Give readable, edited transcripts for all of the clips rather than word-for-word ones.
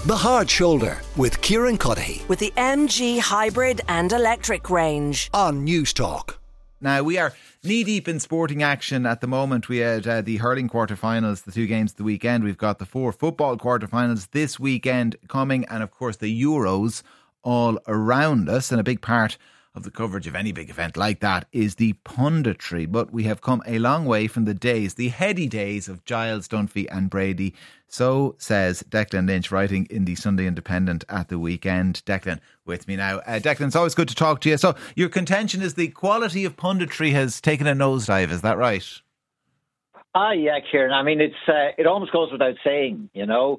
The Hard Shoulder with Kieran Cuddihy with the MG hybrid and electric range on News Talk. Now, we are knee-deep in sporting action at the moment. We had the hurling quarterfinals, the two games of the weekend. We've got the 4 football quarterfinals this weekend coming, and of course the Euros all around us. And a big part of the coverage of any big event like that is the punditry. But we have come a long way from the heady days of Giles, Dunphy and Brady. So says Declan Lynch, writing in the Sunday Independent at the weekend. Declan, with me now. Declan, it's always good to talk to you. So your contention is the quality of punditry has taken a nosedive, is that right? Yeah, Kieran. I mean, it almost goes without saying, you know.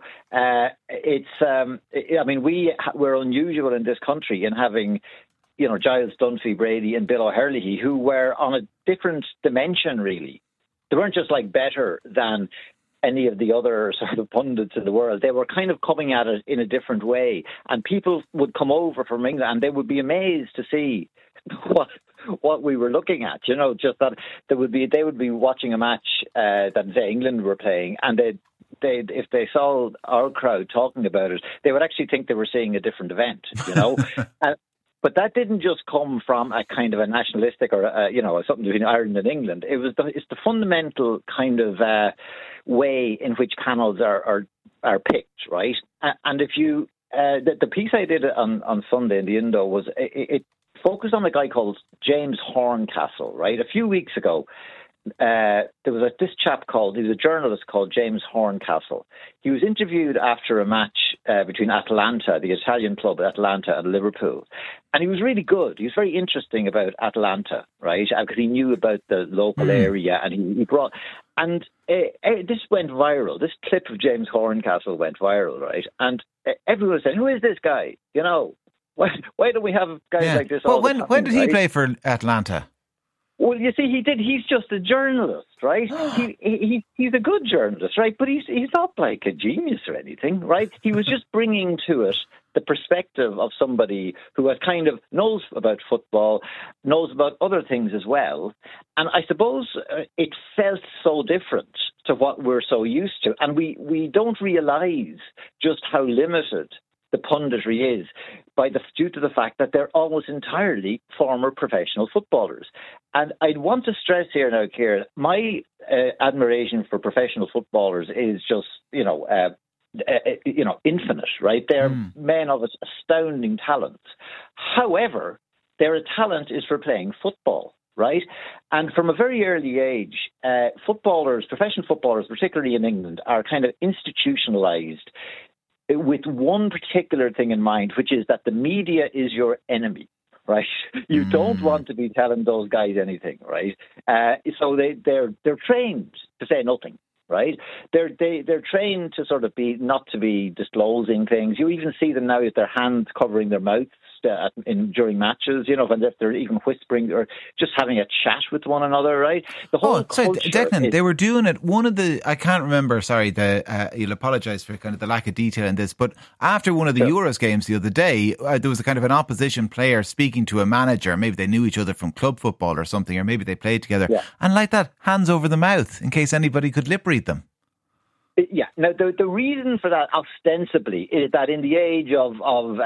We're unusual in this country in having, you know, Giles, Dunphy, Brady and Bill O'Herlihy, who were on a different dimension, really. They weren't just like better than any of the other sort of pundits in the world. They were kind of coming at it in a different way. And people would come over from England and they would be amazed to see what we were looking at. You know, just that they would be watching a match that, say, England were playing, and if they saw our crowd talking about it, they would actually think they were seeing a different event, you know. But that didn't just come from a kind of a nationalistic or, something between Ireland and England. It's the fundamental kind of way in which panels are picked, right? And if you, the piece I did on Sunday in the Indo was, it focused on a guy called James Horncastle, right? A few weeks ago, there was this chap he was a journalist called James Horncastle. He was interviewed after a match between Atalanta, the Italian club Atalanta, and Liverpool. And he was really good. He was very interesting about Atalanta, right? Because he knew about the local area, and he brought... And this went viral. This clip of James Horncastle went viral, right? And everyone was saying, who is this guy? You know, why do we have guys like this all the time? When did he play for Atlanta? Well, you see, he did. He's just a journalist, right? He's a good journalist, right? But he's not like a genius or anything, right? He was just bringing to it the perspective of somebody who has kind of knows about football, knows about other things as well. And I suppose it felt so different to what we're so used to. And we don't realise just how limited the punditry is due to the fact that they're almost entirely former professional footballers. And I'd want to stress here now, Kieran, my admiration for professional footballers is just, infinite, right? They're men of astounding talent. However, their talent is for playing football, right? And from a very early age, professional footballers, particularly in England, are kind of institutionalized with one particular thing in mind, which is that the media is your enemy, right? You don't want to be telling those guys anything, right? So they're trained to say nothing, right? They're trained to sort of not to be disclosing things. You even see them now with their hands covering their mouths during matches, you know, when they're even whispering or just having a chat with one another, right? The whole Declan, they were doing it. I can't remember, sorry, you'll apologise for kind of the lack of detail in this, but after one of the Euros games the other day, there was a kind of an opposition player speaking to a manager. Maybe they knew each other from club football or something, or maybe they played together. Yeah. And like that, hands over the mouth in case anybody could lip read them. Yeah. Now, the reason for that ostensibly is that in the age of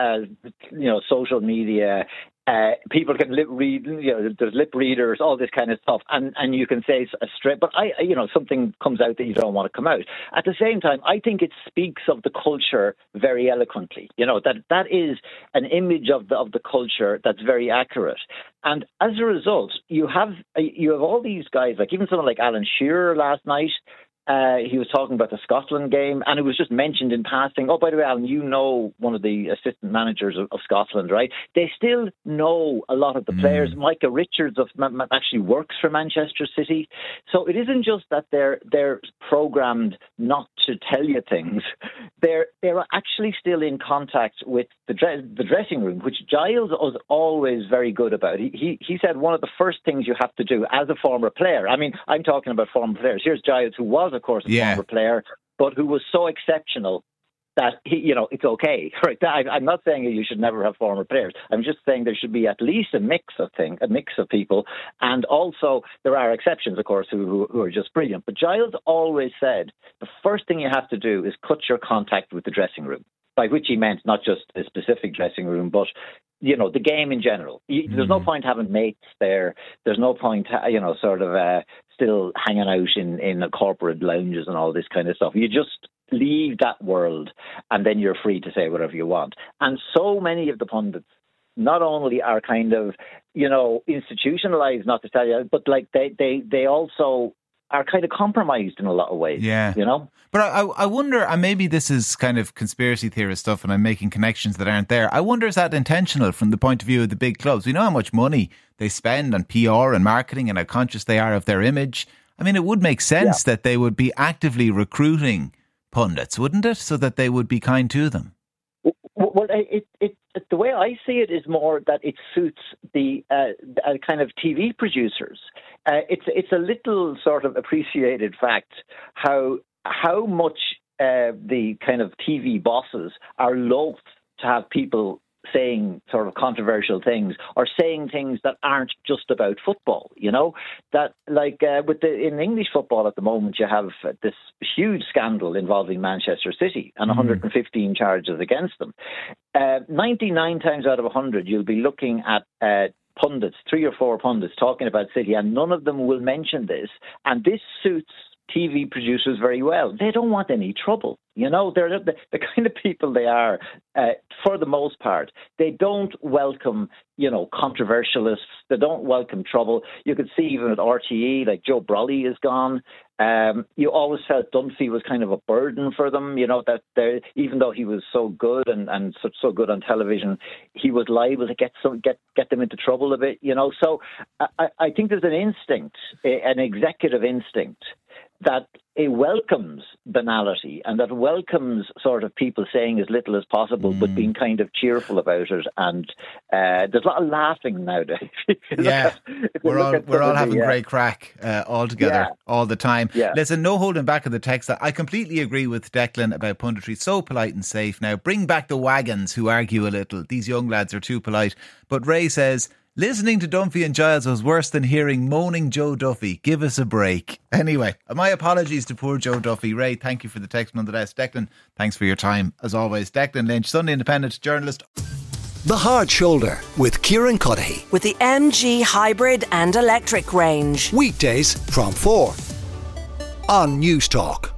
social media, people can lip read. You know, there's lip readers, all this kind of stuff, and you can say a straight. But something comes out that you don't want to come out. At the same time, I think it speaks of the culture very eloquently. You know, that is an image of the culture that's very accurate. And as a result, you have all these guys, like even someone like Alan Shearer last night. He was talking about the Scotland game, and it was just mentioned in passing. Oh, by the way, Alan, you know one of the assistant managers of Scotland, right? They still know a lot of the players. Micah Richards actually works for Manchester City. So it isn't just that they're programmed not to tell you things. They're actually still in contact with the dressing room, which Giles was always very good about. He said one of the first things you have to do as a former player. I mean, I'm talking about former players. Here's Giles, who was, of course, a former player, but who was so exceptional that it's okay. Right? I'm not saying you should never have former players. I'm just saying there should be at least a mix of people, and also there are exceptions, of course, who are just brilliant. But Giles always said the first thing you have to do is cut your contact with the dressing room. by which he meant not just a specific dressing room, but the game in general. There's no point having mates there. There's no point, still hanging out in the corporate lounges and all this kind of stuff. You just leave that world, and then you're free to say whatever you want. And so many of the pundits not only are kind of, institutionalized, not to tell you, but like they also are kind of compromised in a lot of ways. Yeah. But I wonder, and maybe this is kind of conspiracy theorist stuff and I'm making connections that aren't there. I wonder, is that intentional from the point of view of the big clubs? We know how much money they spend on PR and marketing and how conscious they are of their image. I mean, it would make sense that they would be actively recruiting pundits, wouldn't it? So that they would be kind to them. Well, the way I see it is more that it suits the kind of TV producers. It's a little sort of appreciated fact how much the kind of TV bosses are loath to have people saying sort of controversial things or saying things that aren't just about football. That like in English football at the moment, you have this huge scandal involving Manchester City and 115 charges against them. 99 times out of 100, you'll be looking at pundits, 3 or 4 pundits talking about City, and none of them will mention this. And this suits TV producers very well. They don't want any trouble. They're the kind of people they are, for the most part. They don't welcome, controversialists. They don't welcome trouble. You could see even at RTE, like Joe Brolly is gone. You always felt Dunphy was kind of a burden for them, that even though he was so good and so good on television, he was liable to get them into trouble a bit, So I think there's an instinct, an executive instinct, that it welcomes banality and that welcomes sort of people saying as little as possible but being kind of cheerful about it. And there's a lot of laughing nowadays. Yeah, we're all having great crack all together all the time. Yeah. Listen, no holding back of the text. I completely agree with Declan about punditry. So polite and safe. Now bring back the wagons who argue a little. These young lads are too polite. But Ray says, listening to Dunphy and Giles was worse than hearing moaning Joe Duffy. Give us a break. Anyway, my apologies to poor Joe Duffy. Ray, thank you for the text nonetheless. Declan, thanks for your time as always. Declan Lynch, Sunday Independent journalist. The Hard Shoulder with Kieran Cuddihy. With the MG hybrid and electric range. Weekdays from 4 on News Talk.